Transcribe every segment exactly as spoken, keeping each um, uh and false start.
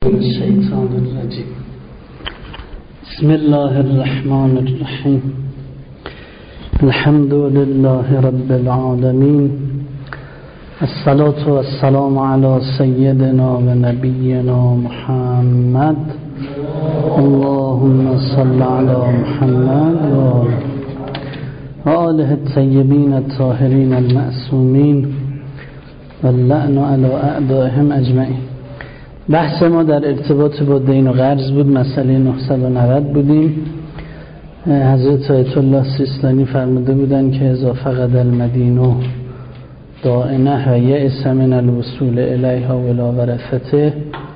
الشيطان الرجيم بسم الله الرحمن الرحيم الحمد لله رب العالمين الصلاة والسلام على سيدنا ونبينا محمد اللهم صل على محمد وآله الطيبين الطاهرين المعصومين واللعن على أعدائهم أجمعين. بحث ما در ارتباط با دین و قرض بود. مسئله نهصد و نود بودیم. حضرت آیت الله سیستانی فرموده بودن که اذا فقد المدین دائنه و یئس من الوصول الیها ولا ورثته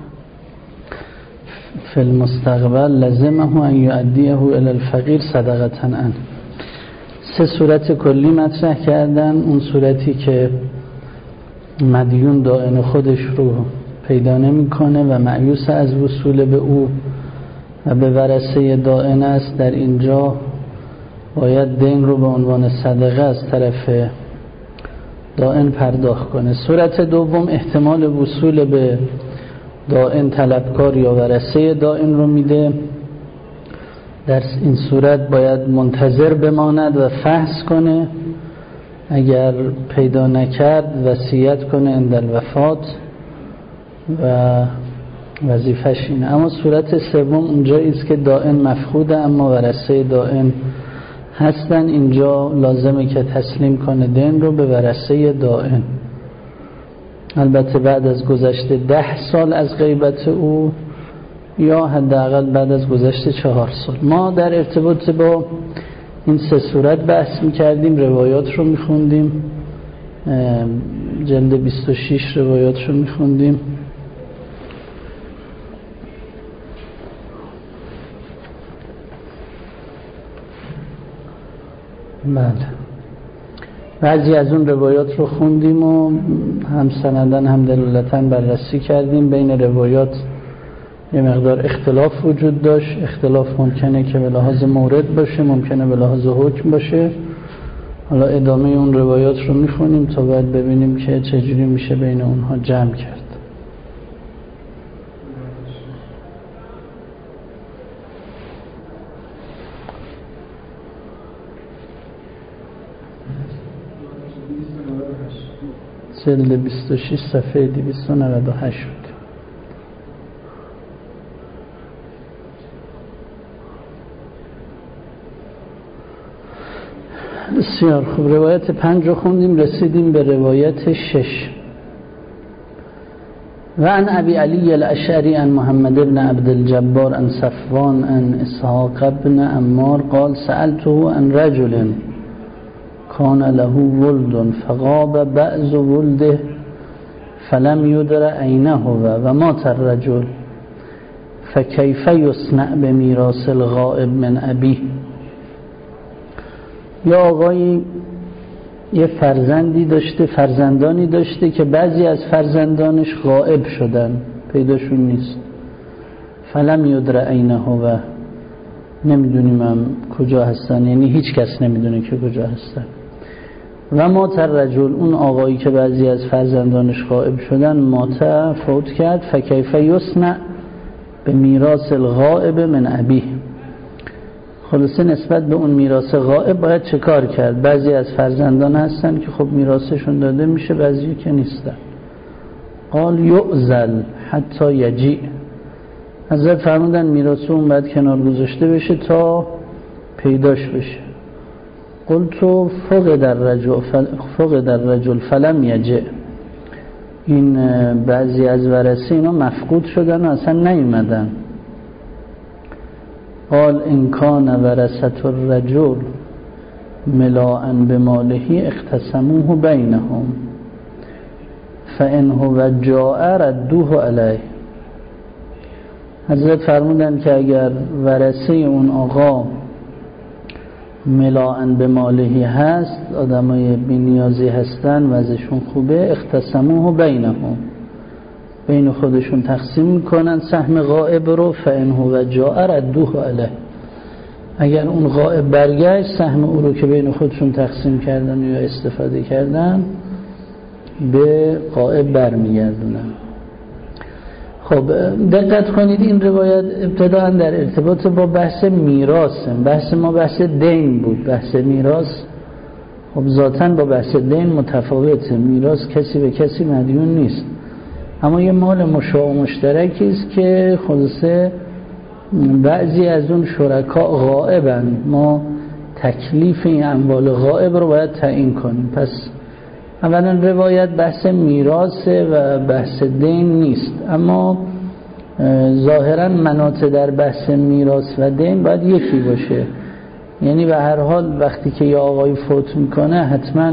فی المستقبل لزمه ان یؤدیه الی الفقیر صدقه عنه. سه صورت کلی مطرح کردن. اون صورتی که مدیون دائن خودش رو پیدا نمی‌کنه و مایوس از وصول به او و به ورثه دائن است، در اینجا باید دین رو به عنوان صدقه از طرف دائن پرداخت کنه. صورت دوم احتمال وصول به دائن طلبکار یا ورثه دائن رو میده. در این صورت باید منتظر بماند و فحص کنه، اگر پیدا نکرد وصیت کنه عند الوفات و وظیفش اینه. اما صورت سوم اونجایی است که دائن مفقوده اما ورثه دائن هستن، اینجا لازمه که تسلیم کنه دین رو به ورثه دائن، البته بعد از گذشت ده سال از غیبت او یا حداقل بعد از گذشت چهار سال. ما در ارتباط با این سه صورت بحث میکردیم، روایات رو میخوندیم، جلد بیست و شش روایات رو میخوندیم. بله، بعضی از اون روایات رو خوندیم و هم سندن هم دلالتن بررسی کردیم. بین روایات یه مقدار اختلاف وجود داشت. اختلاف ممکنه که به لحاظ مورد باشه، ممکنه به لحاظ حکم باشه. حالا ادامه اون روایات رو میخونیم تا بعد ببینیم که چجوری میشه بین اونها جمع کرد. جلد بیست و شش صفحه دویست و نود و هشت. بسیار خوب، روایت پنج رو خوندیم، رسیدیم به روایت شش. و عن ابی علی الاشعری عن محمد بن عبد الجبار عن صفوان عن اسحاق بن عمار قال سألته عن رجل كان له ولد فغاب بعض ولده فلم يدر أين هو ومات الرجل فكيف يصنع بميراث الغائب من أبيه. یا آقایی یه فرزندی داشته، فرزندانی داشته که بعضی از فرزندانش غائب شدن، پیداشون نیست. فلم يدر أين هو، نمیدونیم هم کجا هستن، یعنی هیچ کس نمیدونه که کجا هستن. و مات الرجل، اون آقایی که بعضی از فرزندانش غائب شدن مات، فوت کرد. فکیف یصنع به میراث الغائب من ابیه، خلاصه نسبت به اون میراث غائب باید چه کار کرد؟ بعضی از فرزندان هستن که خب میراثشون داده میشه، بعضی که نیستن. قال یعزل حتی یجیع، حضرت فرمودن میراث اون باید کنار گذاشته بشه تا پیداش بشه. قلت فقد الرجل فقد الرجل فلم یجع، این بعضی از ورثه اینا مفقود شدن و اصلا نیومدن. قال ان کان ورثة الرجل ملاء بماله اقتسموه بینهم فان هو جاء ردوه علیه. حضرت فرمودن که اگر ورثه اون آقا ملاعن به مالهی هست، آدمای بی‌نیازی هستن، وضعشون خوبه، اختصموه بینهم، بین خودشون تقسیم میکنن سهم غائب رو. فان هو جاء ردوه علیه، اگر اون غائب برگشت سهم او رو که بین خودشون تقسیم کردن یا استفاده کردن به غائب برمیگردونن. خب دقت کنید این روایت ابتداء در ارتباط با بحث میراث، بحث ما بحث دین بود، بحث میراث خب ذاتاً با بحث دین متفاوته. میراث کسی به کسی مدیون نیست، اما یه مال مشاع مشترکی است که خلاصه بعضی از اون شرکا غائبن، ما تکلیف این اموال غائب رو باید تعیین کنیم. پس اولا روایت بحث میراثه و بحث دین نیست، اما ظاهرا مناط در بحث میراث و دین باید یکی باشه. یعنی به هر حال وقتی که یه آقای فوت میکنه حتما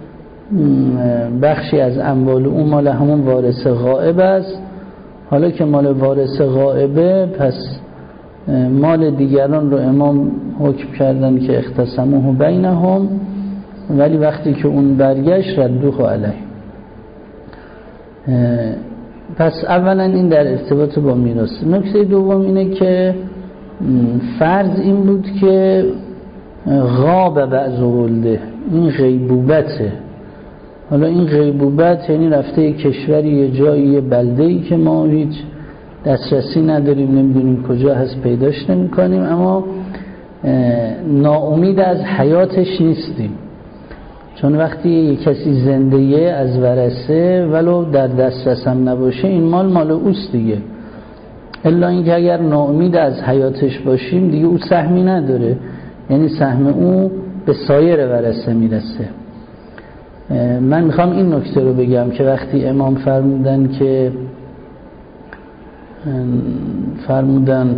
بخشی از اموال اون مال همون وارث غائب است. حالا که مال وارث غائبه، پس مال دیگران رو امام حکم کردن که اختصموه بینهم، ولی وقتی که اون برگشت ردوه علیه. پس اولا این در ارتباط با میراث. نکته دوم اینه که فرض این بود که غاب بعض ولده، این غیبوبته. حالا این غیبوبت یعنی رفته یه کشوری، یه جایی، یه بلده‌ای که ما هیچ دسترسی نداریم، نمیدونیم کجا هست، پیداش نمی کنیم، اما ناامید از حیاتش نیستیم. چون وقتی یک کسی زنده‌ایه از ورثه ولو در دسترس هم نباشه، این مال مال اوست دیگه. الا اینکه اگر ناامید از حیاتش باشیم دیگه او سهمی نداره، یعنی سهم او به سایر ورثه میرسه. من میخوام این نکته رو بگم که وقتی امام فرمودن که فرمودن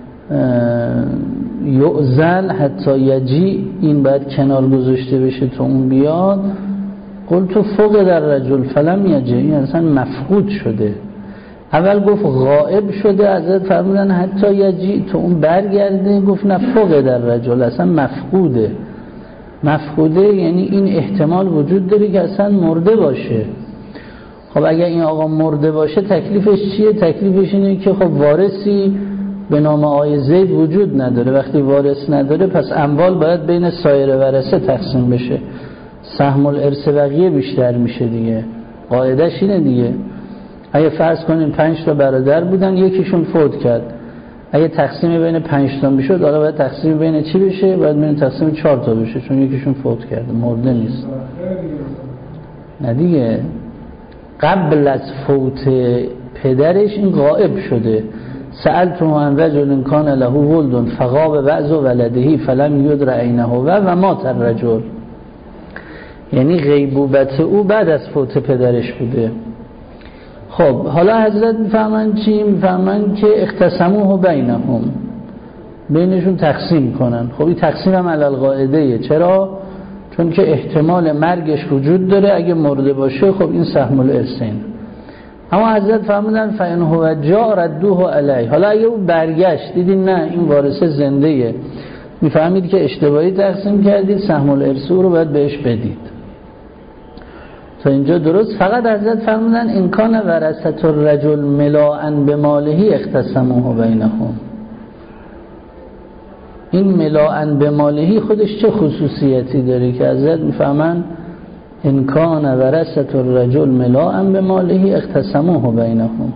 یؤذن حتی یجی، این باید کنار گذاشته بشه تا اون بیاد، قلت فوق در رجل فلم یجی، این اصلا مفقود شده. اول گفت غائب شده، حضرت فرمودن حتی یجی تا اون برگرده، گفت نه فوق در رجل، اصلا مفقوده. مفقوده یعنی این احتمال وجود داره که اصلا مرده باشه. خب اگر این آقا مرده باشه تکلیفش چیه؟ تکلیفش اینه که خب وارثی به نام آقای زید وجود نداره. وقتی وارث نداره پس اموال باید بین سایر ورثه تقسیم بشه، سهم الارث بقیه بیشتر میشه دیگه. قاعدش اینه دیگه. اگه فرض کنیم پنج تا برادر بودن، یکیشون فوت کرد، اگه تقسیم بین پنج تا میشد، حالا باید تقسیم بین چی بشه؟ باید بین تقسیم چهار تا بشه، چون یکیشون فوت کرده، مرده نیست. نه دیگه، قبل از فوت پدرش این غائب شده. سألته عن رجل کان له ولد فغاب بعض ولده فلم یدر عینه و مات الرجل، یعنی غیبوبت او بعد از فوت پدرش بوده. خب حالا حضرت میفهمن چی؟ میفهمن که اختصموه بینهم، بینشون تقسیم کنن. خب این تقسیم هم علی القاعده. چرا؟ چون که احتمال مرگش وجود داره، اگه مرده باشه خب این سهم الارثین. اما حضرت فرمودن فإن هو جاء ردوه علیه. حالا اگه اون برگشت، دیدین نه این وارثه زنده‌ایه، میفهمید که اشتباهی تقسیم کردید، سهم الارث رو باید بهش بدید. تا اینجا درست. فقط حضرت فرمودن ان کان ورثة الرجل ملاء بماله اختصموه بینهم. این ملاء بماله خودش چه خصوصیتی داره که حضرت میفهمن ان کان ورثة الرجل ملاء بماله اختصموه بینهم.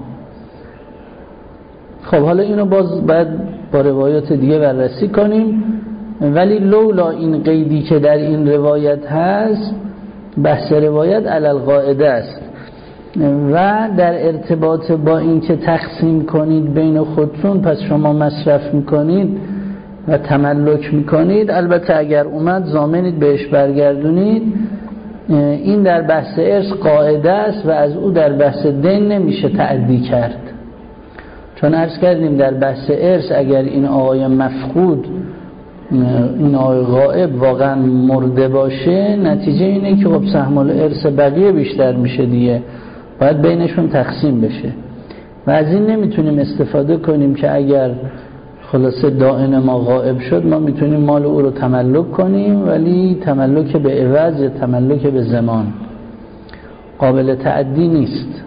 خب حالا اینو باز باید با روایات دیگه بررسی کنیم، ولی لولا این قیدی که در این روایت هست، بحث روایت علی القاعده است و در ارتباط با این که تقسیم کنید بین خودتون، پس شما مصرف میکنید و تملک میکنید. البته اگر اومد ضامنید بهش برگردونید. این در بحث ارث قاعده است و از او در بحث دین نمیشه تعدی کرد. چون عرض کردیم در بحث ارث اگر این آقای مفقود، این آقای غائب واقعا مرده باشه، نتیجه اینه که خب سهم الارث بقیه بیشتر میشه دیگه، باید بینشون تقسیم بشه. و از این نمیتونیم استفاده کنیم که اگر خلاصه دائن ما غائب شد ما میتونیم مال او رو تملک کنیم، ولی تملک به عوض یا تملک به زمان قابل تعدی نیست.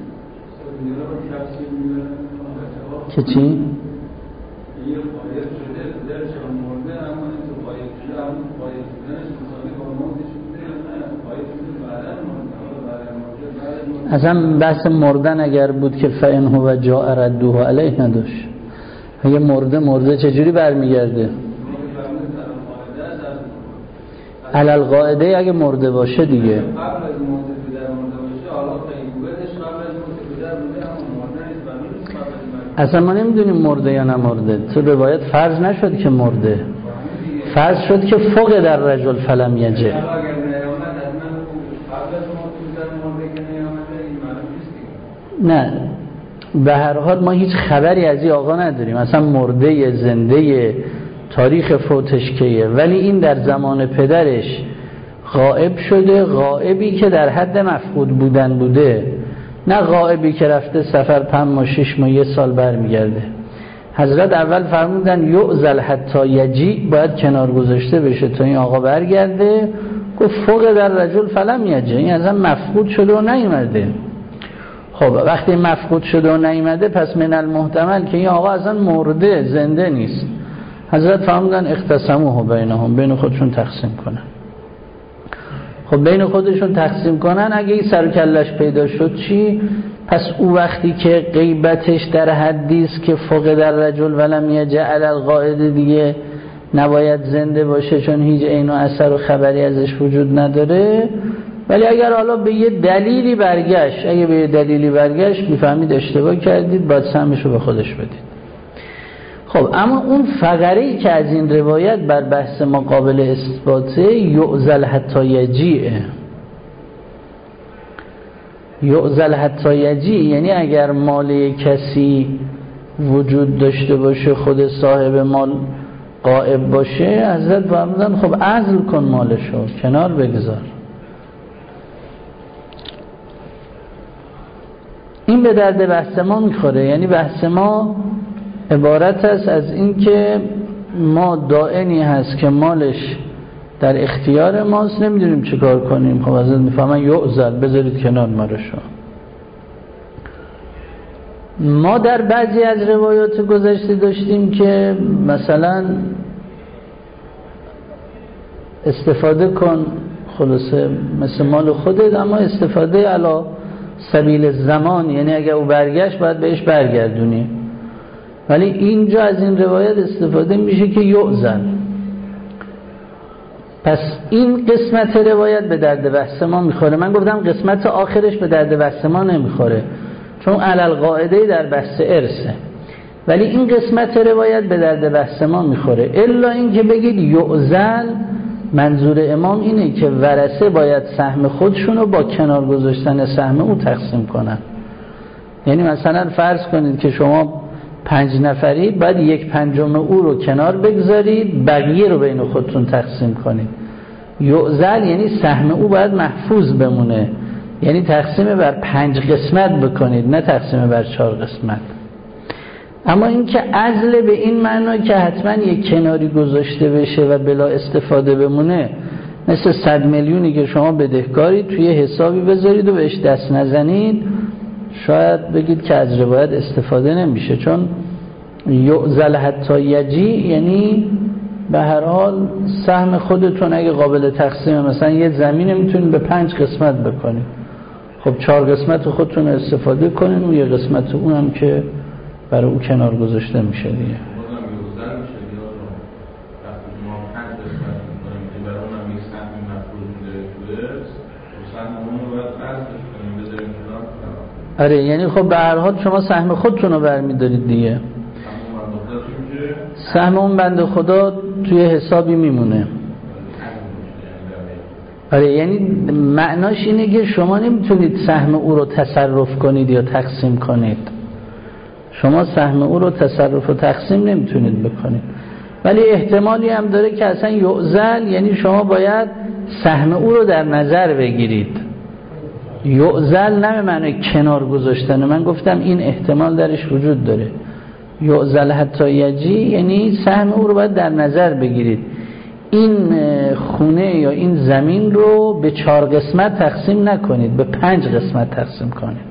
که چی؟ اصلا بحث مردن اگر بود که فإن هو جاء ردوه علیه نداشت. اگه مرده مرده چجوری برمیگرده؟ علل قاعده اگه مرده باشه دیگه. اصلا ما نمیدونیم مرده یا نمرده. تو روایت فرض نشد که مرده، فرض شد که فوق در رجل فلم یجه. نه به هر حال ما هیچ خبری از این آقا نداریم، اصلا مرده زنده تاریخ فوتش کیه، ولی این در زمان پدرش غائب شده، غائبی که در حد مفقود بودن بوده، نه غائبی که رفته سفر پنج ماه شش ماه یه سال برمیگرده. حضرت اول فرمودن یعزل حتی یجی، باید کنار گذاشته بشه تا این آقا برگرده. گفت فوق در رجل فلم یجه، این اصلا مفقود شده و نیومده. خب وقتی مفقود شده و نیومده پس من المحتمل که این آقا اصلا مرده زنده نیست. حضرت فرمودن اختصموه بینهم، بین خودشون تقسیم کنن. خب بین خودشون تقسیم کنن، اگه این سر و کلش پیدا شد چی؟ پس او وقتی که غیبتش در حدی است که فوق در رجل ولم یجعل القاعده دیگه نباید زنده باشه، چون هیچ عین و اثر و خبری ازش وجود نداره. ولی اگر حالا به یه دلیلی برگشت، اگه به یه دلیلی برگشت میفهمید اشتباه کردید، باید سهمش رو به خودش بدید. خب اما اون فقره‌ای که از این روایت بر بحث ما قابل اثباته، یعزل حتی یجیه. یعزل حتی یجی یعنی اگر مال کسی وجود داشته باشه، خود صاحب مال غائب باشه، حضرت فرمودن خب عزل کن مالشو، کنار بگذار. این به درد بحث ما میخوره. یعنی بحث ما عبارت است از این که ما دائنی هست که مالش در اختیار ماست، نمیدونیم چه کار کنیم. خب حضرت میفهمن یعزل، بذارید کنار مالشو. ما در بعضی از روایات گذشته داشتیم که مثلا استفاده کن، خلاصه مثل مال خودت، اما استفاده علی سبیل زمان، یعنی اگه او برگشت باید بهش برگردونی. ولی اینجا از این روایت استفاده میشه که یعزل. پس این قسمت روایت به درد بحث ما میخوره. من گفتم قسمت آخرش به درد بحث ما نمیخوره، چون علل قاعده در بحث ارثه. ولی این قسمت روایت به درد بحث ما میخوره، الا این که بگید یعزل، منظور امام اینه که ورثه باید سهم خودشونو با کنار گذاشتن سهم او تقسیم کنن. یعنی مثلا فرض کنید که شما پنج نفرید، باید یک پنجم او رو کنار بگذارید، بقیه رو بین خودتون تقسیم کنید. یعزل یعنی سهم او باید محفوظ بمونه، یعنی تقسیم بر پنج قسمت بکنید، نه تقسیم بر چهار قسمت. اما این که عزل به این معنی که حتما یک کناری گذاشته بشه و بلا استفاده بمونه، مثل صد میلیونی که شما بدهکارید توی حسابی بذارید و بهش دست نزنید، شاید بگید که از روایت استفاده نمیشه. چون یعزل حتی یجی یعنی به هر حال سهم خودتون اگه قابل تقسیم، مثلا یه زمین میتونید به پنج قسمت بکنید، خب چهار قسمت خودتون استفاده کنین و یه قسمت اونم که برای او کنار گذاشته میشه دیگه. آره یعنی خب به هر حال شما سهم خودتون رو برمیدارید دیگه، سهم اون بنده خدا توی حسابی میمونه. آره یعنی معناش اینه که شما نمیتونید سهم او رو تصرف کنید یا تقسیم کنید، شما سهم او رو تصرف و تقسیم نمیتونید بکنید. ولی احتمالی هم داره که اصلا یعزل یعنی شما باید سهم او رو در نظر بگیرید. یعزل نه به معنی کنار گذاشتن، من گفتم این احتمال درش وجود داره. یعزل حتی یجی یعنی سهم او رو باید در نظر بگیرید. این خونه یا این زمین رو به چهار قسمت تقسیم نکنید، به پنج قسمت تقسیم کنید.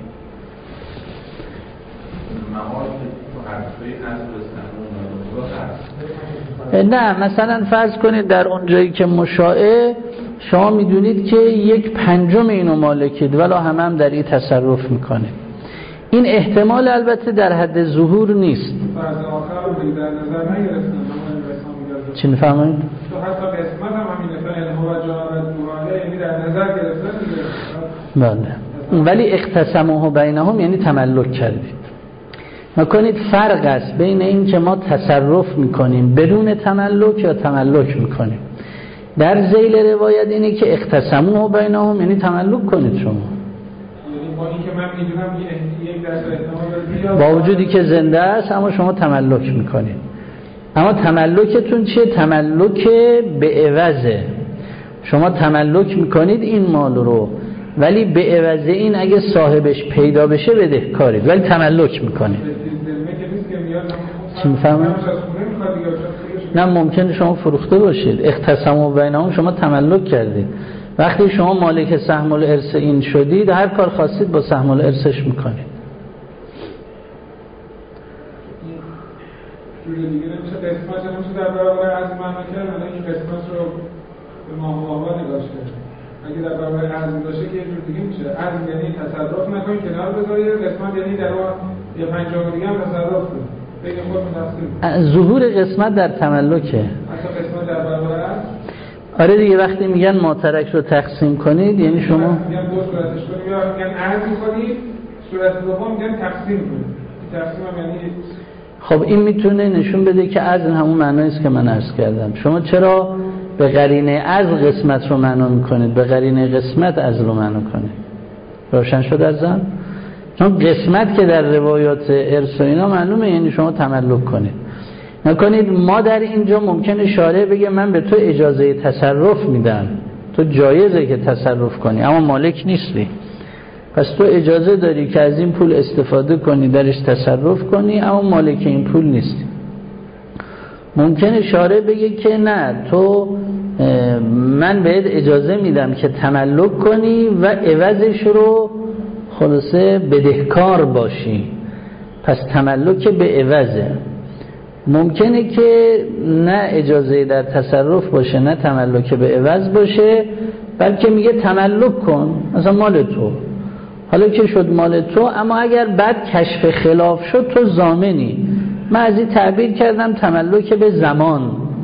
نه مثلا فرض کنید در اون جایی که مشاعه شما میدونید که یک پنجم اینو مالکید ولی هم هم در این تصرف میکنه. این احتمال البته در حد ظهور نیست. فرض آخر رو در نظر نگرفتن. چی میفهمید؟ تو حتی قسمت هم همینه فعل هو جار دواره یعنی در نظر گرفتن دیگه. بله. ولی اختصموه بینهم یعنی تملک کردید. نکنید فرق است بین این که ما تصرف میکنیم بدون تملک یا تملک میکنیم. در ذیل روایت اینه که اختصموه بینهم یعنی تملک کنید شما. با این که من میدونم یک درصد احتمال با وجودی که زنده است اما شما تملک میکنید. اما تملکتون چیه؟ تملک به عوضه. شما تملک میکنید این مال رو ولی به عوض این اگه صاحبش پیدا بشه بدهکارید ولی تملک میکنید. چی میفهمید؟ نه ممکنه شما فروخته باشید. اختصموا بینهم شما تملک کردید. وقتی شما مالک سهم الارث این شدید هر کار خواستید با سهم الارثش میکنید. جوری دیگه نمیشه قسمت نمیشه در برابر عزم معنا کرد. الان این قسمت رو به ماهوابا نگاش کرد. اگه در برابر عزم باشه که جور دیگه میشه. عزم یعنی تصرف نکنید کنار بذارید. قسمت یعنی در اون یه پنجم دیگه هم تصرف کنید. بگید خودتون تقسیم. ظهور قسمت در تملکه. اصلا قسمت در برابر عزم. آره دیگه وقتی میگن ماترک رو تقسیم کنید یعنی شما میگن دو صورتش کنید یا میگن عزم کنید. صورت دوم میگن تقسیم کنید. تقسیم هم یعنی خب این میتونه نشون بده که عزل همون معنایی است که من عرض کردم. شما چرا به قرینه عزل قسمت رو معنا میکنید به قرینه قسمت عزل رو معنا کنید؟ روشن شد ازم؟ چون قسمت که در روایات ارث و اینا معلومه یعنی شما تملک کنید. نکنید ما در اینجا ممکنه شارع بگه من به تو اجازه تصرف میدم تو جایزه که تصرف کنی اما مالک نیستی پس تو اجازه داری که از این پول استفاده کنی درش تصرف کنی اما مالک این پول نیستی. ممکنه شارع بگه که نه تو من بهت اجازه میدم که تملک کنی و عوضش رو خلاصه بدهکار باشی پس تملک به عوضه. ممکنه که نه اجازه در تصرف باشه نه تملک به عوض باشه بلکه میگه تملک کن مثلا مال تو حالا که شد مال تو اما اگر بعد کشف خلاف شد تو ضامنی. من از این تعبیر کردم تملک به زمان.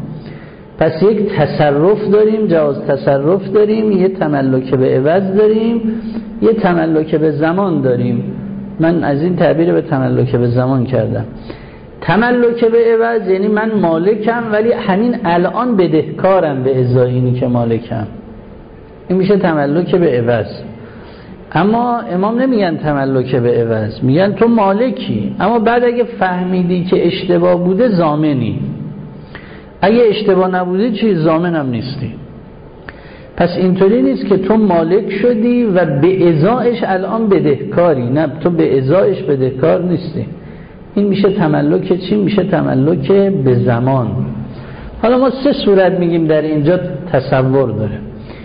پس یک تصرف داریم جواز تصرف داریم یه تملک به عوض داریم یه تملک به زمان داریم. من از این تعبیر به تملک به زمان کردم. تملک به عوض یعنی من مالکم ولی همین الان بدهکارم به ازای اینی که مالکم. این میشه تملک به عوض. اما امام نمیگن تملک به عوض میگن تو مالکی اما بعد اگه فهمیدی که اشتباه بوده ضامنی. اگه اشتباه نبوده چی ضامن هم نیستی. پس اینطوری نیست که تو مالک شدی و به ازایش الان بدهکاری. نه تو به ازایش بدهکار نیستی. این میشه تملک چی؟ میشه تملک به زمان. حالا ما سه صورت میگیم در اینجا تصور داره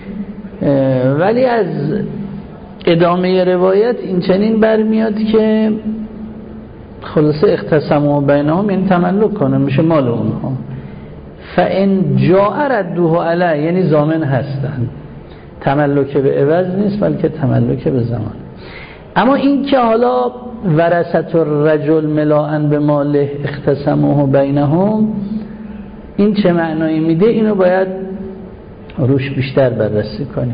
ولی از ادامه روایت این چنین برمیاد که خلاصه اختصموا بینهم یعنی تملک کنه میشه مال اونها. فان جاء ردوه علی یعنی ضامن هستن. تملک به عوض نیست بلکه تملک به زمان. اما این که حالا ورثت الرجل ملاء به ماله اختصموه بینهم این چه معنایی میده اینو باید روش بیشتر بررسی کنیم.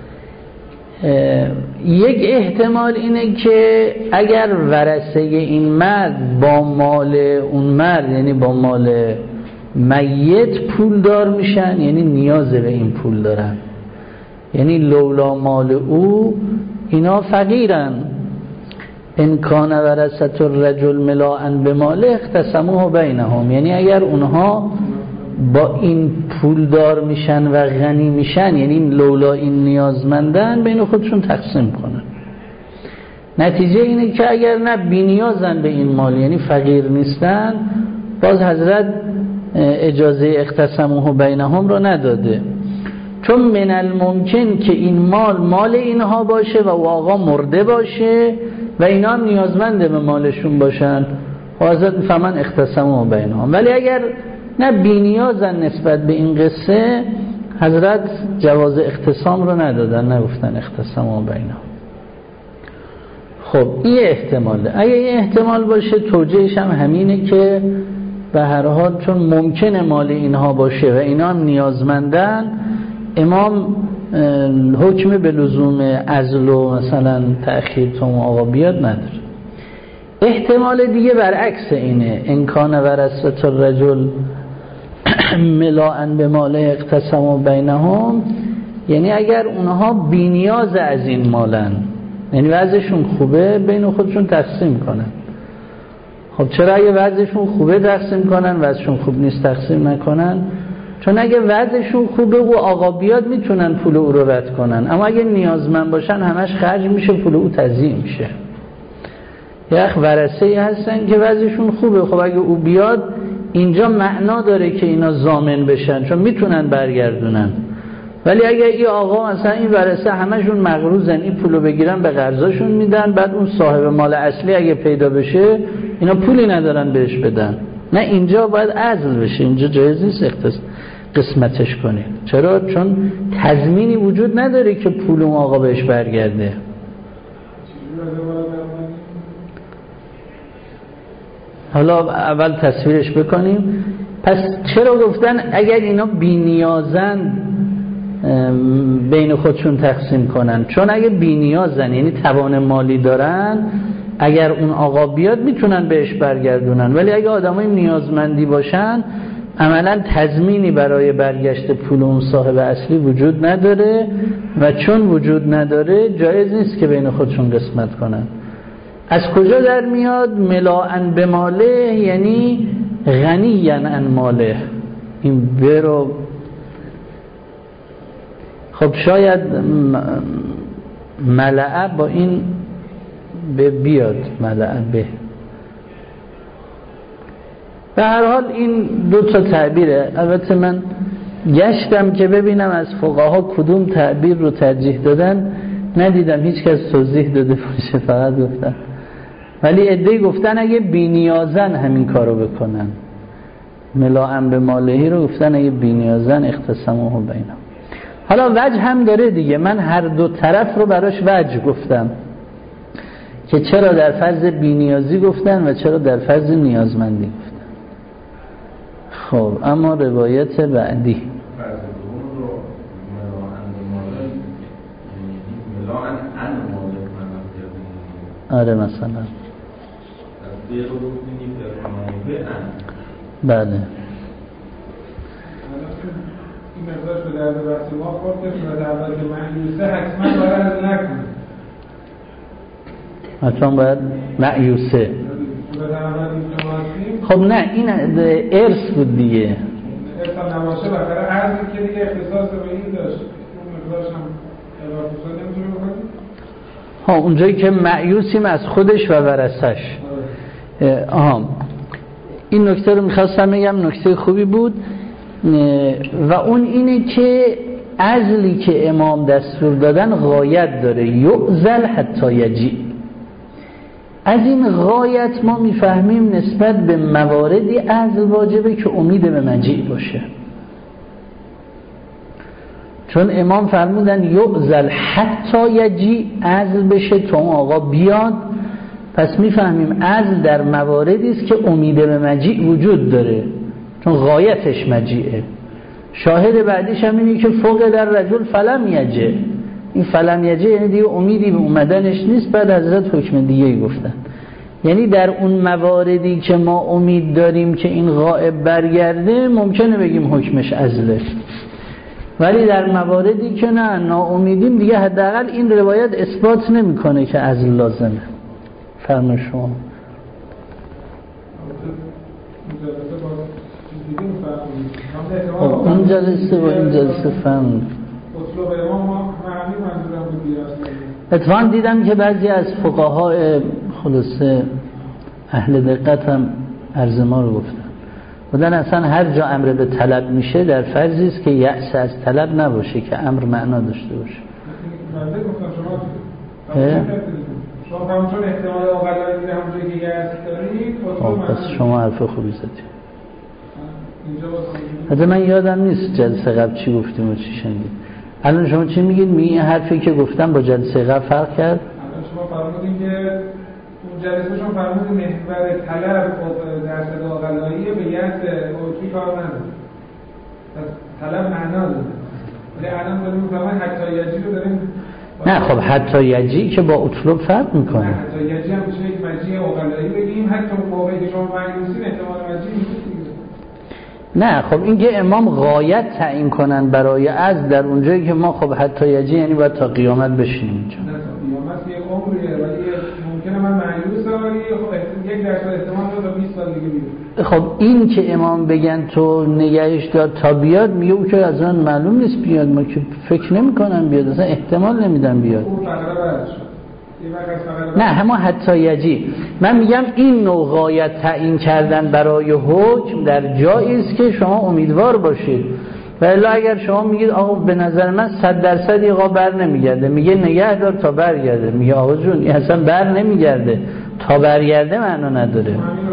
یک احتمال اینه که اگر ورثه این مرد با مال اون مرد یعنی با مال میت پول دار میشن یعنی نیاز به این پول دارن یعنی لولا مال او اینا فقیرن. ان کان ورثت الرجل ملاء به ماله اختصموه بینهم یعنی اگر اونها با این پول دار میشن و غنی میشن یعنی لولا این نیازمندن بین خودشون تقسیم کنن. نتیجه اینه که اگر نه بی نیازن به این مال یعنی فقیر نیستن باز حضرت اجازه اختصموه بینهم رو نداده چون من الممکن که این مال مال اینها باشه و آقا مرده باشه و اینا هم نیازمنده به مالشون باشن حضرت میفهمن اختصموه بینهم. ولی اگر نه بی نیازن نسبت به این قصه حضرت جواز اختصام رو ندادن، نگفتن اختصام و بینا. خب این احتماله. اگه این احتمال باشه توجیهش هم همینه که به هر حال چون ممکنه مال اینها باشه و اینا هم نیازمندن، امام حکم به لزوم عزل و مثلا تأخیر تا آقا بیاد نداره. احتمال دیگه برعکس اینه، امکان ورثة الرجل ملاء به مال اقتسم بینهم، یعنی اگر اونها بی نیاز از این مالن، یعنی وضعشون خوبه، بین خودشون تقسیم کنن. خب چرا اگه وضعشون خوبه تقسیم کنن، وضعشون خوب نیست تقسیم نکنن؟ چون اگه وضعشون خوبه و آقا بیاد میتونن پول او رو رد کنن، اما اگه نیازمند باشن همش خرج میشه، پول او تضییع میشه. یک ورثه‌ای هستن که وضعشون خوبه، خب اگه او بیاد اینجا معنا داره که اینا ضامن بشن چون میتونن برگردونن. ولی اگه این آقا مثلا این ورثه همشون مقروضن، این پولو بگیرن به قرضاشون میدن، بعد اون صاحب مال اصلی اگه پیدا بشه اینا پولی ندارن بهش بدن، نه اینجا باید عزل بشه، اینجا جایز نیست اختصاص قسمتش کنه. چرا؟ چون تضمینی وجود نداره که پول اون آقا بهش برگرده. حالا اول تصویرش بکنیم. پس چرا گفتن اگر اینا بی نیازن بین خودشون تقسیم کنن؟ چون اگه بی نیازن یعنی توان مالی دارن، اگر اون آقا بیاد میتونن بهش برگردونن. ولی اگه آدمای نیازمندی باشن عملا تضمینی برای برگشت پول اون صاحب اصلی وجود نداره و چون وجود نداره جایز نیست که بین خودشون قسمت کنن. از کجا در میاد ملاءن به ماله؟ یعنی غنیان عن ماله. این برو خب شاید ملعه با این به بیاد، ملعه به به هر حال این دو تا تعبیره. البته من گشتم که ببینم از فقها کدوم تعبیر رو ترجیح دادن، ندیدم هیچ کس توضیح داده باشه، فقط گفتن. ولی عده‌ای گفتن اگه بی نیازن همین کارو بکنن، ملاءن به مالهی رو گفتن اگه بی نیازن اختصموه بینهم. حالا وجه هم داره دیگه، من هر دو طرف رو براش وجه گفتم که چرا در فرض بی نیازی گفتن و چرا در فرض نیازمندی گفتن. خب اما روایت بعدی آره مثلا بله این مقدارش به درد بحث ما خورد که صورت اول که معیوسه حتما باید از نکنه، حتما باید معیوسه. صورت اول که ما هستیم خب نه این ارث بود دیگه، ارث هم نباشه بخیره عرضی که دیگه اختصاص به این داشت، اون مقدارش هم اضافه نمیتونه بکنیم. ها اونجایی که معیوسیم از خودش و ورثش. آها این نکته رو میخواستم بگم، نکته خوبی بود. و اون اینه که عزلی که امام دستور دادن غایت داره، یعزل حتی یجی. از این غایت ما میفهمیم نسبت به مواردی عزل واجبه که امید به مجیع باشه. چون امام فرمودن یعزل حتی یجی، عزل بشه تا اون آقا بیاد. پس میفهمیم عزل در مواردی است که امید به مجیع وجود داره، چون غایتش مجیعه. شاهد بعدیش هم اینه که فوق در رجل فلم یجه، این فلم یجه یعنی دیگه امیدی به اومدنش نیست. بعد حضرت حکم دیگه گفتن، یعنی در اون مواردی که ما امید داریم که این غائب برگرده ممکنه بگیم حکمش عزله، ولی در مواردی که نه ناامیدیم دیگه حداقل این روایت اثبات نمیکنه که عزل لازمه. فرمایید شما. اون جلسه و این جلسه فهم اتفاقا دیدم که بعضی از فقهای خلاصه اهل دقت هم عرض ما رو گفتن، بودن اصلا هر جا امر به طلب میشه در فرضی است که یأس از طلب نباشه، که امر معنا داشته باشه. شما همچون احتمال آقلایی دیده همونجایی که یأس دارید. پس شما حرف خوبی زدید. حتی من یادم نیست جلسه قبل چی گفتیم و چی شنیدیم. الان شما چی میگید؟ میگید این حرفی که گفتم با جلسه قبل فرق کرد؟ الان شما فرمودین که اون جلسه شما فرمودین محور طلب در صدا غلایی به یت اوکی کار نداره، پس طلب معنا داره. ولی الان داریم میفهمن حتی یجی رو داریم. نه خب حتی یجی که با اطلب فرق میکنه. نه حتی یجی هم میشه یک مجیع اوغلایی بگیم، حتی موقعی که شما مجلسین احتمال مجیع میشه. نه خب این که امام غایت تعیین کنن برای از در اونجایی که ما خب حتی یجی یعنی باید تا قیامت بشینیم اینجا. نه تا قیامت یک عمریه، ولی ممکنه من مجلس ولی خب یک درصد احتمال داره تا بیست سال دیگه بیاد. خب این که امام بگن تو نگهش دار تا بیاد، میگه او که از آن معلوم نیست بیاد، ما که فکر نمی کنم بیاد، اصلا احتمال نمیدم بیاد. اون فقره بعد شد. نه همه حتی یجی. من میگم این نوع غایت تعیین کردن برای حکم در جایی است که شما امیدوار باشید. و الا اگر شما میگید آقا به نظر من صد درصد آقا بر نمیگرده، میگه نگه دار تا برگرده، میگه آقا جون این اصلا بر نمیگرده، تا برگرده معنا نداره.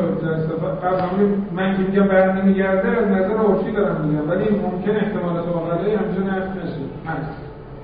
من که میگم بر نمیگرده از نظر عرفی دارم میگم، ولی ممکن احتمالات واقعی همچنان نفی نشه.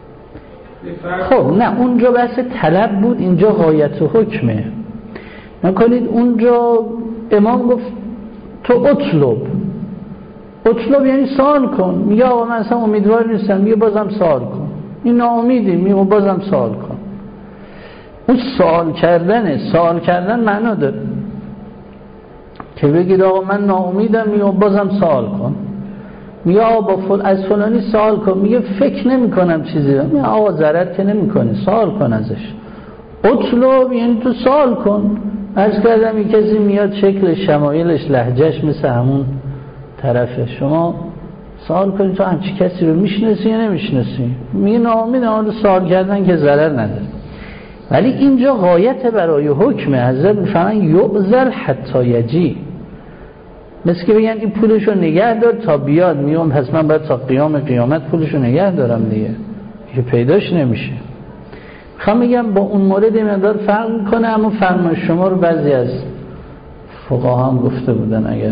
خب نه اونجا بحث طلب بود، اینجا غایت حکمه. نکنید اونجا امام گفت تو اطلب، اطلب یعنی سوال کن، میگه آقا من اصلا امیدوار نیستم، میگه بازم سوال کن، این ناامیدی، میگه بازم سوال کن. اون سوال کردنه، سوال کردن معنا داره که بگید آقا من ناامیدم، میگه بازم سوال کن، میگه آقا فل... از فلانی سوال کن، میگه فکر نمی کنم چیزی دارم، میگه آقا ضرر که نمی کنی، سوال کن ازش. اطلب یعنی تو سوال کن. عرض کردم یک کسی میاد شکل شمایلش لهجهش مثل همون طرفه، شما سوال کنی تو همچی کسی رو میشناسی یا نمیشناسی، میگه ناامیدم، حالا سوال کردن که ضرر نداره. ولی اینجا غایت برای حکم حضرت میفهمن یعذر حتی یجی، مثل که بگن این پولشو نگه دار تا بیاد، میگم پس من باید تا قیام قیامت پولشو نگه دارم دیگه، که پیداش نمیشه. میخوام بگم با اون مورد مقدار فرق میکنه، اما فرمان شما رو بعضی از فقها هم گفته بودن اگر.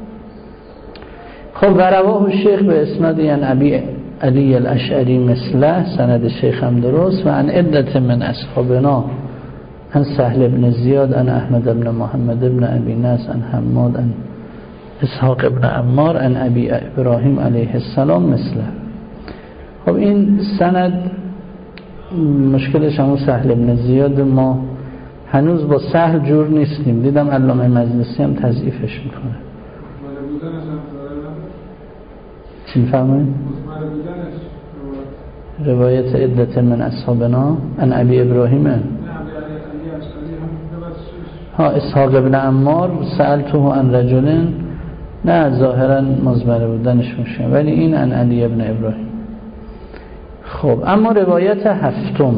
خب و رواه الشیخ به اسناد یعنی ابی علی الاشعری مثله، سند شیخ هم درست، و عن عدت من اصحابنا عن سهل بن زیاد عن احمد بن محمد بن ابی نصر عن حماد عن اسحاق ابن عمار عن ابی ابراهیم علیه السلام مثله. خب این سند مشکلش همون سهل ابن زیاد، ما هنوز با سهل جور نیستیم، دیدم علامه مجلسی هم تضعیفش میکنه. چی میفهمید؟ روایت عدت من اصحابنا عن ابی ابراهیم ها اسحاق ابن عمار سألته عن رجل، نه ظاهرا مزمره بودنش مشکل، ولی این عن علی ابن ابراهیم. خب اما روایت هفتم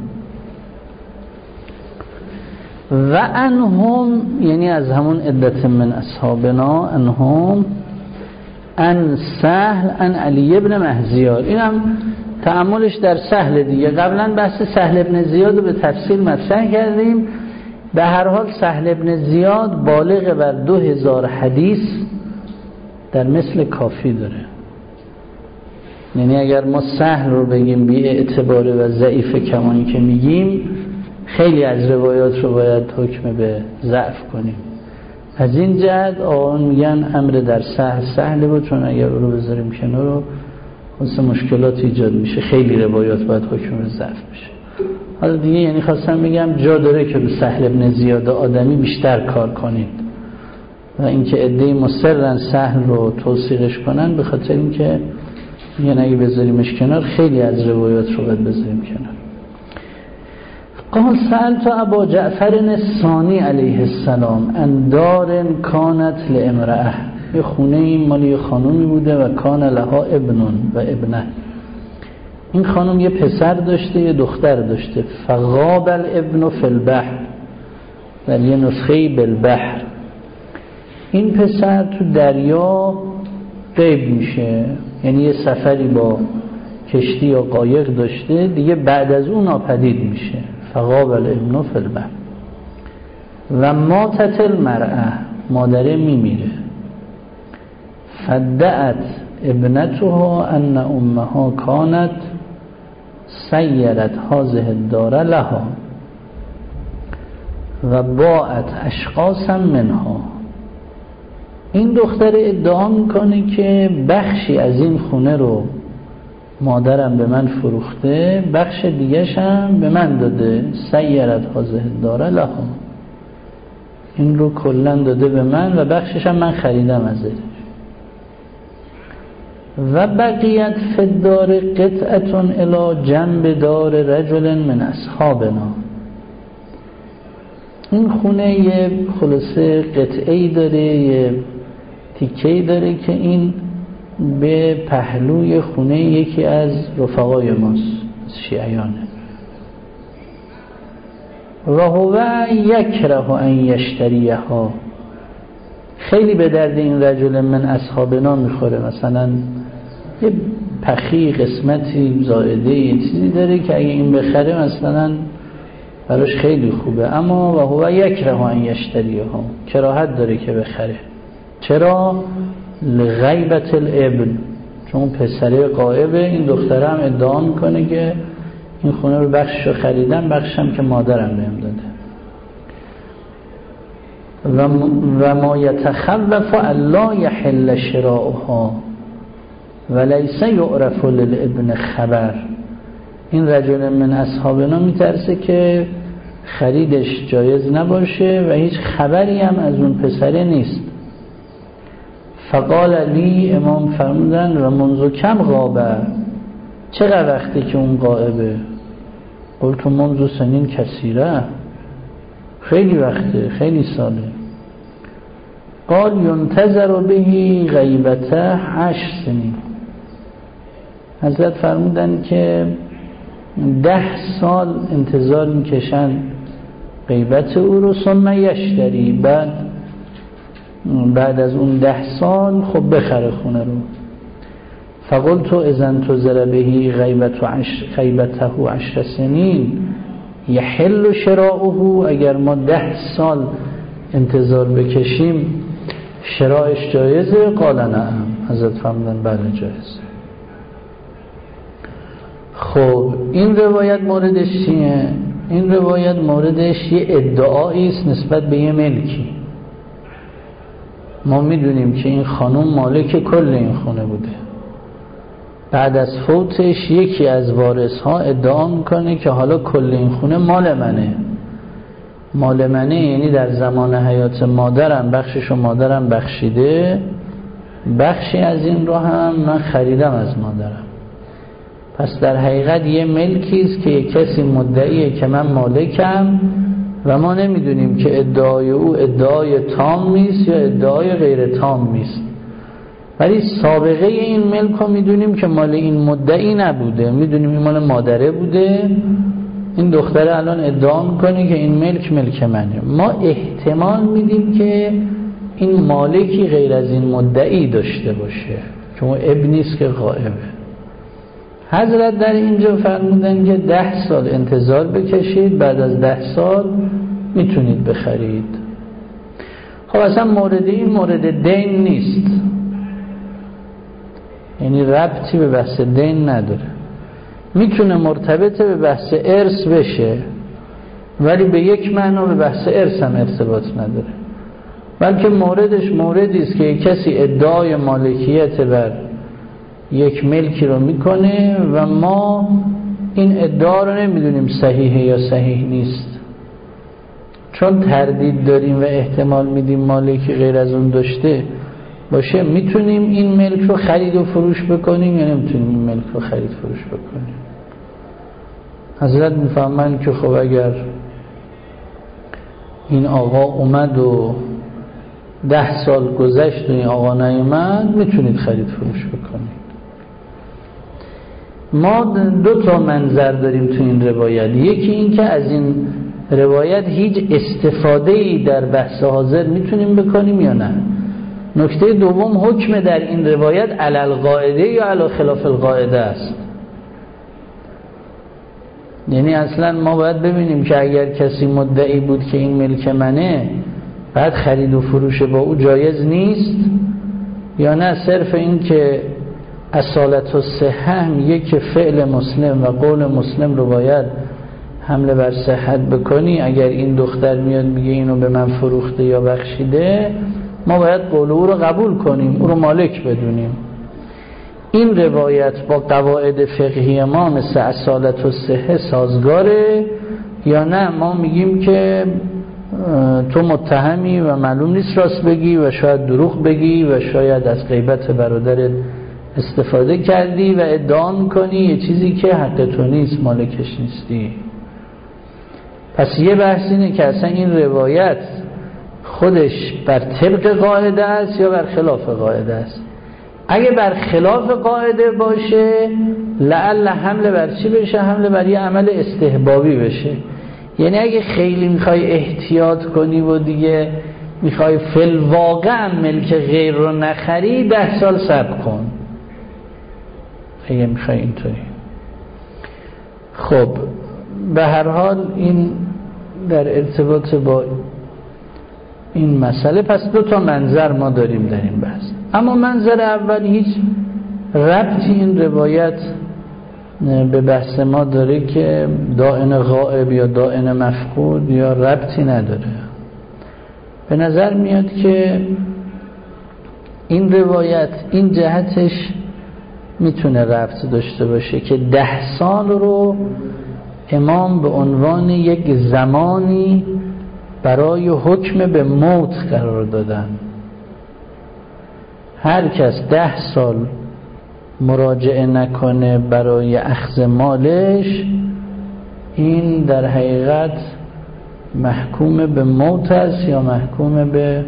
و انهم، یعنی از همون عدت من اصحابنا، انهم ان سهل ان علی ابن مهزیار، این هم تأملش در سهل دیگه. قبلا بحث سهل ابن زیاد رو به تفصیل مطرح کردیم. به هر حال سهل ابن زیاد بالغ بر دو هزار حدیث در مثل کافی داره. یعنی اگر ما سهل رو بگیم بی اعتباره و ضعیف کمانی که میگیم، خیلی از روایات رو باید حکم به ضعف کنیم. از این جهت آقایان میگن امر در سهل سهله بود، چون اگر او رو بذاریم کنار رو خاصه مشکلات ایجاد میشه، خیلی روایات باید حکم به ضعف بشه. حالا دیگه یعنی خواستم بگم جا داره که به سهل ابن زیاد آدمی بیشتر کار کنید و اینکه عده‌ای مصرن سهل رو توثیقش کنن، به خاطر اینکه یعنی اگه بذاریمش کنار خیلی از روایات رو باید بذاریم کنار. قال سألت ابا جعفر الثانی علیه السلام ان دار کانت لامرأه، یه خونه این مالی یه خانومی بوده و کان لها ابنون و ابنه، این خانم یه پسر داشته یه دختر داشته. فغاب الابن فی البحر، در یه نسخه بالبحر، این پسر تو دریا غیب میشه، یعنی یه سفری با کشتی یا قایق داشته دیگه، بعد از اون ناپدید میشه. فغاب الابن فی البحر و ماتت المرأه، مادره میمیره. فدعت ابنتها ان امها كانت سیرت هذه الدار لها و باعت اشخاصا منها. این دختر ادعا میکنه که بخشی از این خونه رو مادرم به من فروخته، بخش دیگه‌ش هم به من داده. سیرت هذه الدار لها، این رو کلا داده به من و بخشش هم من خریدم ازش. و بقیت فی الدار قطعه الی جنب دار رجل من اصحابنا. این خونه یه خلاصه قطعه‌ای داره، یه تیکه‌ای داره که این به پهلوی خونه یکی از رفقای ماست، شیعیانه. و هو یکره ان یشتریها، خیلی به درد این رجل من اصحابنا میخوره. مثلا یه پخی قسمتی زائده یه چیزی داره که اگه این بخره مثلا براش خیلی خوبه، اما و هو یکره ان یشتریها، کراهت داره که بخره. چرا؟ لغیبت الابن، چون پسره غائبه. این دختره هم ادعا میکنه که این خونه رو بخشش رو خریدم، بخشم که مادرم بهم داده. و و ما یتخوف الا یحل شراؤها و لیس یعرف للابن خبر. این رجل من اصحابنا میترسه که خریدش جایز نباشه و هیچ خبری هم از اون پسره نیست. فقال لی، امام فرمودن و منذ کم غابه، چقدر وقتی که اون غائبه؟ قلت منذ سنین کثیره، خیلی وقته، خیلی ساله. قال ینتظر بهی غیبته عشر سنین. حضرت فرمودن که ده سال انتظار میکشن غیبت او رو، ثم یشتری، بعد بعد از اون ده سال خب بخره خونه رو. فقلت اذا انتظر بهی غیبت عشر غیبته عشر سنین یحل شراؤه، اگر ما ده سال انتظار بکشیم شرائش جایزه؟ قال نعم. حضرت فرمودن بله جایزه. خب این روایت موردش چیه؟ این روایت موردش یه ادعایی است نسبت به یه ملکی. ما میدونیم که این خانم مالک کل این خونه بوده. بعد از فوتش یکی از وارث ها ادعا میکنه که حالا کل این خونه مال منه. مال منه یعنی در زمان حیات مادرم بخششو مادرم بخشیده، بخشی از این رو هم من خریدم از مادرم. پس در حقیقت یه ملکی است که یک کسی مدعیه که من مالکم و ما نمیدونیم که ادعای او ادعای تام نیست یا ادعای غیر تام نیست، ولی سابقه این ملک رو میدونیم که مال این مدعی نبوده، میدونیم این مال مادره بوده. این دختره الان ادعا میکنه که این ملک ملک منه. ما احتمال میدیم که این مالکی غیر از این مدعی داشته باشه، چون ابنی است که غائبه. حضرت در اینجا فرمودن که ده سال انتظار بکشید، بعد از ده سال میتونید بخرید. خب اصلا مورد این مورد دین نیست، یعنی ربطی به بحث دین نداره. میتونه مرتبط به بحث ارث بشه، ولی به یک معنا به بحث ارث هم ارتباط نداره، بلکه موردش موردی است که کسی ادعای مالکیت بر یک ملکی رو میکنه و ما این ادعا رو نمیدونیم صحیحه یا صحیح نیست، چون تردید داریم و احتمال میدیم مالکی غیر از اون داشته باشه. میتونیم این ملک رو خرید و فروش بکنیم یا نمیتونیم این ملک رو خرید فروش بکنیم؟ حضرت میفهمن که خب اگر این آقا اومد و ده سال گذشت و این آقا نیومد، میتونید خرید فروش بکنید. ما دو تا منظر داریم تو این روایت. یکی این که از این روایت هیچ استفاده‌ای در بحث حاضر میتونیم بکنیم یا نه. نکته دوم، حکم در این روایت علی القاعده یا علی خلاف القاعده است. یعنی اصلا ما باید ببینیم که اگر کسی مدعی بود که این ملک منه، بعد خرید و فروش با او جایز نیست، یا نه صرف این که اصالت الصحه هم یک فعل مسلم و قول مسلم رو باید حمله بر صحت بکنی، اگر این دختر میاد میگه اینو به من فروخته یا بخشیده ما باید قول او رو قبول کنیم، او رو مالک بدونیم. این روایت با قواعد فقهی ما مثل اصالت الصحه سازگاره یا نه ما میگیم که تو متهمی و معلوم نیست راست بگی و شاید دروغ بگی و شاید از غیبت برادرت استفاده کردی و ادعا میکنی یه چیزی که حق تو نیست، مالکش نیستی. پس یه بحث اینه که اصلا این روایت خودش بر طبق قاعده است یا بر خلاف قاعده است. اگه بر خلاف قاعده باشه لعل حمله بر چی بشه؟ حمله بر یه عمل استحبابی بشه. یعنی اگه خیلی میخوای احتیاط کنی و دیگه میخوای فی الواقع ملک غیر رو نخری، ده سال صبر کن اگه میخوای اینطوری. خب به هر حال این در ارتباط با این مسئله. پس دو تا منظر ما داریم در این بحث. اما منظر اول هیچ ربطی این روایت به بحث ما داره که دائن غائب یا دائن مفقود یا ربطی نداره. به نظر میاد که این روایت این جهتش میتونه ربط داشته باشه که ده سال رو امام به عنوان یک زمانی برای حکم به موت قرار دادن. هر کس ده سال مراجعه نکنه برای اخذ مالش، این در حقیقت محکوم به موت است یا محکوم به.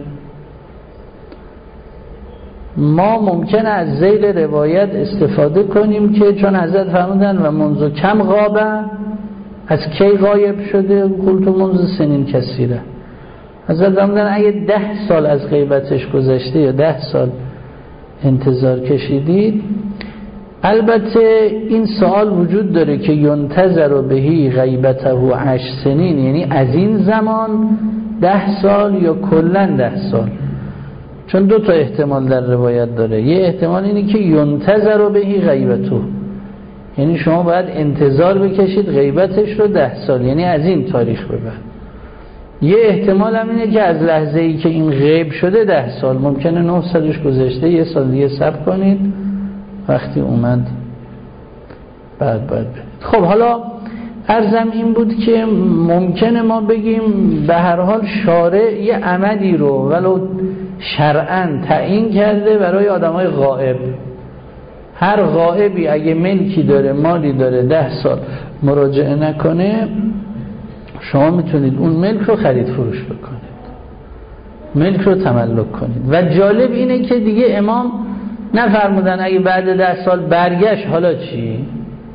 ما ممکنه از ذیل روایت استفاده کنیم که چون حضرت فرمودن و منذ کم غابه، از کی غایب شده؟ قلت منذ سنین کثیره. حضرت فرمودن اگه ده سال از غیبتش گذشته یا ده سال انتظار کشیدید. البته این سوال وجود داره که ینتظر بهی غیبته عشر سنین، یعنی از این زمان ده سال یا کلن ده سال. چون دو تا احتمال در روایت داره. یه احتمال اینه که ینتظر بهی غیبته، یعنی شما باید انتظار بکشید غیبتش رو ده سال، یعنی از این تاریخ به بعد. یه احتمال هم اینه که از لحظه ای که این غیب شده ده سال، ممکنه نه سالش گذشته، یه سال دیگه صبر کنید، وقتی اومد بعد بعد بدید. خب حالا عرضم این بود که ممکنه ما بگیم به هر حال شارع یه عملی رو ولو شرعاً تعیین کرده برای آدمای غائب. هر غائبی اگه ملکی داره، مالی داره، ده سال مراجعه نکنه، شما میتونید اون ملک رو خرید فروش بکنید، ملک رو تملک کنید. و جالب اینه که دیگه امام نفرمودن اگه بعد ده سال برگشت حالا چی؟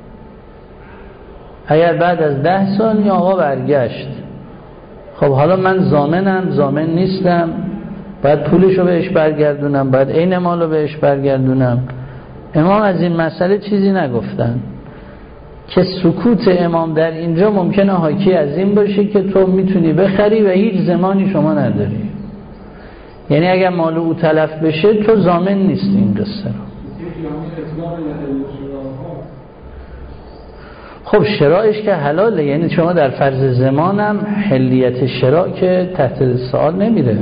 اگر بعد از ده سال یا آقا برگشت، خب حالا من ضامنم ضامن نیستم، باید پولشو بهش برگردونم، باید عین مالو بهش برگردونم. امام از این مسئله چیزی نگفتن که سکوت امام در اینجا ممکنه حاکی از این باشه که تو میتونی بخری و هیچ زمانی شما نداری. یعنی اگر مال او تلف بشه تو ضامن نیستی این قصه رو. خب شرایش که حلاله، یعنی شما در فرض زمانم حلیت شراء که تحت سوال نمیره.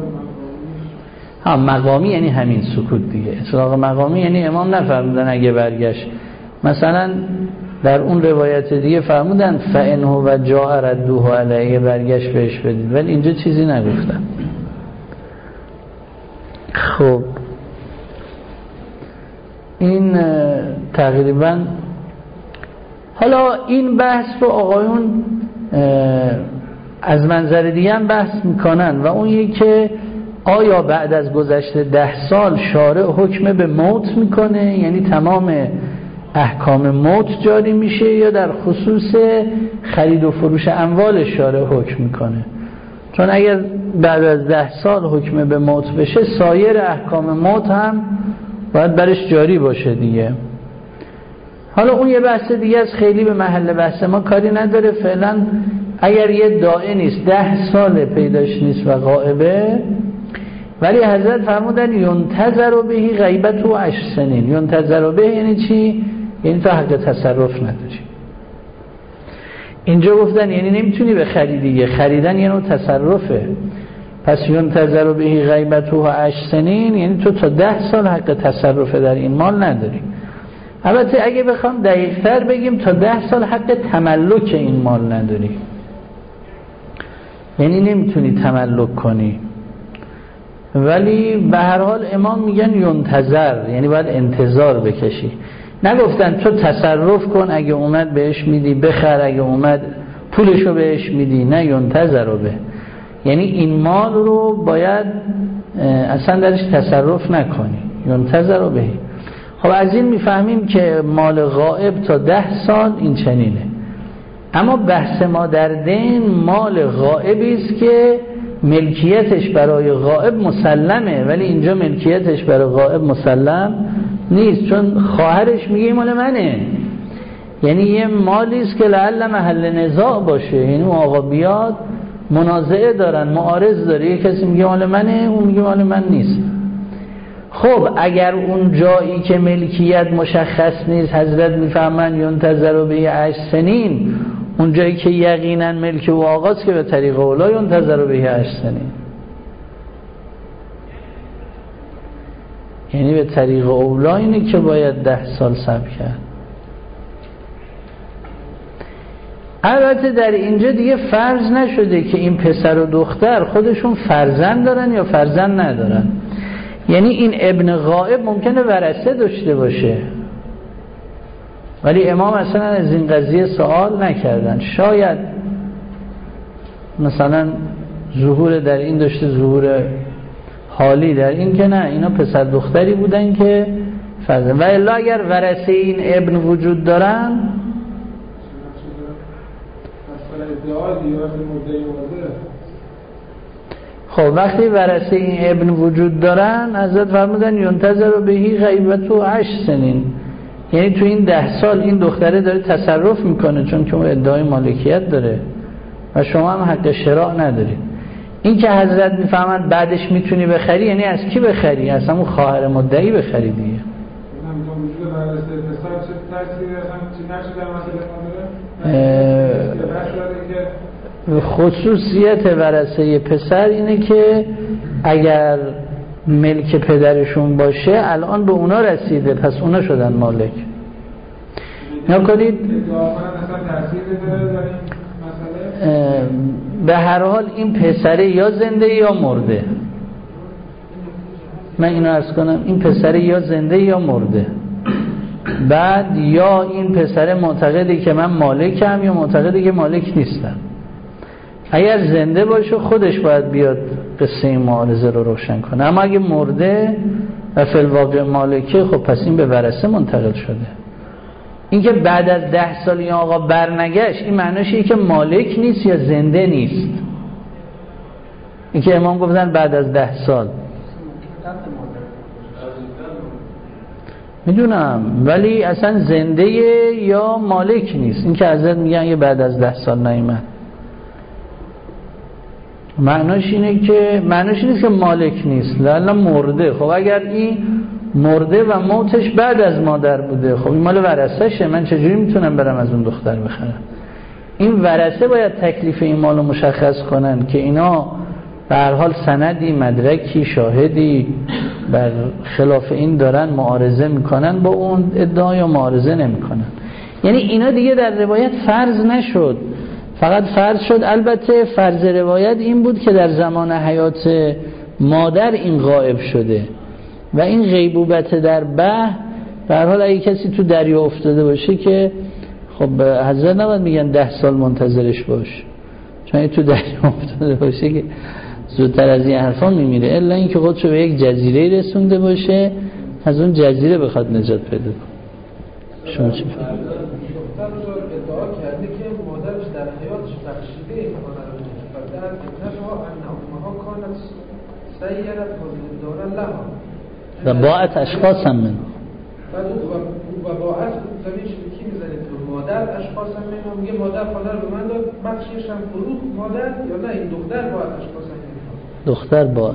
ها مقامی یعنی همین سکوت دیگه. اطلاق مقامی یعنی امام نفرمودن اگه برگشت. مثلا در اون روایت دیگه فرمودن فإنه و جاء ردوه علیه، برگشت بهش بدید، ولی اینجا چیزی نگفتن. خب این تقریبا حالا این بحث رو آقایون از منظر دیگه هم بحث میکنن و اون یکی که آیا بعد از گذشته ده سال شارع حکم به موت میکنه، یعنی تمام احکام موت جاری میشه، یا در خصوص خرید و فروش اموال شارع حکم میکنه؟ چون اگر بعد از ده سال حکم به موت بشه سایر احکام موت هم باید برش جاری باشه دیگه. حالا اون یه بحث دیگه از خیلی به محل بحث ما کاری نداره. فعلا اگر یه داعی نیست ده سال پیداش نیست و غائبه، ولی حضرت فرمودن ینتظر بهی غیبت و عشر سنین. ینتظر به یعنی چی؟ یعنی تو حق تصرف نداری. اینجا گفتن یعنی نمیتونی بخری دیگه، خریدن یه نوع تصرفه. پس ینتظر بهی غیبت و عشر سنین یعنی تو تا ده سال حق تصرف در این مال نداری. البته اگه بخوام دقیق تر بگیم تا ده سال حق تملک این مال نداری، یعنی نمیتونی تملک کنی. ولی به هر حال امام میگن ینتظر یعنی باید انتظار بکشی. نگفتن تو تصرف کن، اگه اومد بهش میدی، بخر اگه اومد پولشو بهش میدی. نه، ینتظر به یعنی این مال رو باید اصلا درش تصرف نکنی. ینتظر به. خب از این میفهمیم که مال غائب تا ده سال این چنینه. اما بحث ما در دین مال غائبی است که ملکیتش برای غائب مسلمه، ولی اینجا ملکیتش برای غائب مسلم نیست، چون خواهرش میگه مال منه. یعنی یه مالی است که لعل محل نزاع باشه، یعنی اون آقا بیاد منازعه دارن، معارض داره، یه کسی میگه مال منه، اون میگه مال من نیست. خب اگر اون جایی که ملکیت مشخص نیست حضرت میفهمن ینتظر به عشر سنین، اون جایی که یقینا ملک و آقاست که به طریق اولا ینتظر به عشر سنین، یعنی به طریق اولا اینه که باید ده سال صبر کرد. البته در اینجا دیگه فرض نشده که این پسر و دختر خودشون فرزند دارن یا فرزند ندارن. یعنی این ابن غائب ممکنه ورثه داشته باشه، ولی امام اصلا از این قضیه سوال نکردن. شاید مثلا ظهور در این داشته، ظهور حالی در این که نه اینا پسر دختری بودن که فرزند. و الا اگر ورثه این ابن وجود دارن، خب وقتی ورثه این ابن وجود دارن حضرت فرمودن ینتظر بهی غیبت و عشر سنین، یعنی تو این ده سال این دختره داره تصرف میکنه، چون که اون ادعای مالکیت داره و شما هم حق شراء ندارید. این که حضرت میفهمند بعدش میتونی بخری، یعنی از کی بخری؟ از همون خواهر مدعی بخری دیگه. خصوصیت ورثه پسر اینه که اگر ملک پدرشون باشه الان به اونا رسیده، پس اونا شدن مالک. نکنید به هر حال این پسره یا زنده یا مرده. من اینو عرض کنم، این پسره یا زنده یا مرده. بعد یا این پسره معتقده که من مالکم یا معتقده که مالک نیستم. اگر زنده باشه خودش باید بیاد قصه این معارضه رو روشن کنه، اما اگه مرده و فی الواقع مالکه، خب پس این به ورثه منتقل شده. این که بعد از ده سال این آقا برنگشت، این معنیش اینه که مالک نیست یا زنده نیست. این که امام گفتن بعد از ده سال میدونم، ولی اصلا زنده یا مالک نیست. این که حضرت میگن یه بعد از ده سال نیامد، معنیش اینه که معنیش نیست که مالک نیست، لالا مرده. خب اگر این مرده و موتش بعد از مادر بوده، خب این مال ورثه‌شه، من چجوری میتونم برم از اون دختر بخرم؟ این ورثه باید تکلیف این مالو مشخص کنن که اینا به هر حال سندی، مدرکی، شاهدی بر خلاف این دارن معارضه میکنن با اون ادعا یا معارضه نمیکنن. یعنی اینا دیگه در روایت فرض نشد، فقط فرض شد. البته فرض روایت این بود که در زمان حیات مادر این غائب شده و این غیبوبت در بحر، به هر حال اگه کسی تو دریا افتاده باشه که خب حضرت نباید میگن ده سال منتظرش باش، چون تو دریا افتاده باشه که زودتر از این حرفا میمیره، الا این که خودشو به یک جزیره رسونده باشه، از اون جزیره بخواد نجات پیدا کنه. شما چی فکر می‌کنید؟ ادعا کرده که مادرش در حیاتش بخشیده این خانه رو و در ابنها ان امها کانت سیرت دارن لها و باعت اشخاص هم من بعد او و باعت زمینش به کی میزنید؟ به مادر اشخاص هم من. میگه مادر خانه رو به من داد، بخشیش هم فرود مادر، یا نه این دختر باعت اشخاص هم من. دختر باید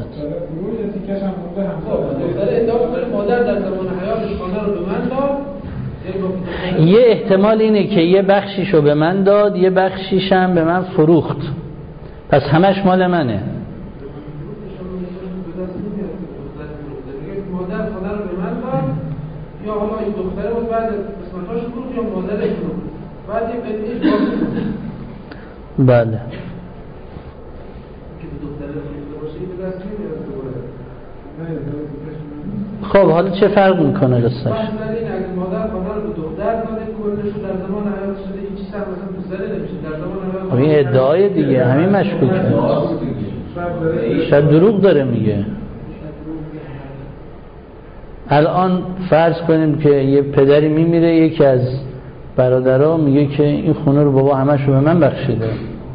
دختر ادعا کنه مادر در زمان حیاتش خانه رو به من داد. یه احتمال اینه که یه بخشیشو به من داد، یه بخشیشم به من فروخت، پس همش مال منه. مادر خانه رو به من داد، یا حالا این دختره بود بعد قسمتاش فروخت، یا مادر فروخت، بعد یه قطعه باز کنه. بله. خب حالا چه فرق میکنه قصهش؟ مثلا این اگه مادر خانه رو به دختر داده کلشو در زمان حیات شده این چیز هم مثلا پسره نمیشه در زمان حیات. این ادعای دیگه همین مشکوکه. شاید دروغ داره میگه. الان فرض کنیم که یه پدری میمیره، یکی از برادرها میگه که این خونه رو بابا همشو به من بخشیده.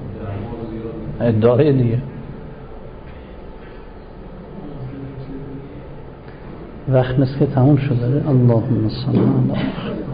ادعای دیگه. وقت مثل که تموم شده. اللهم صل علی